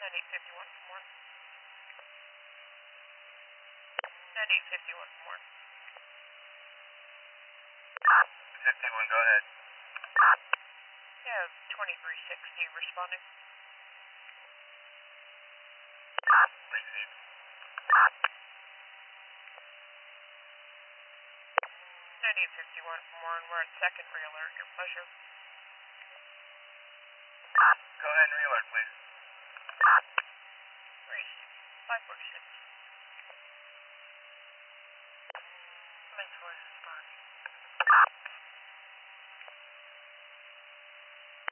9851 for more. 9851 for more. 51, go ahead. Yeah, 2360 responding. Receive. 9851 for more, and we're at second re-alert. Your pleasure. Go ahead and re-alert, please. Race 546. Mental responding.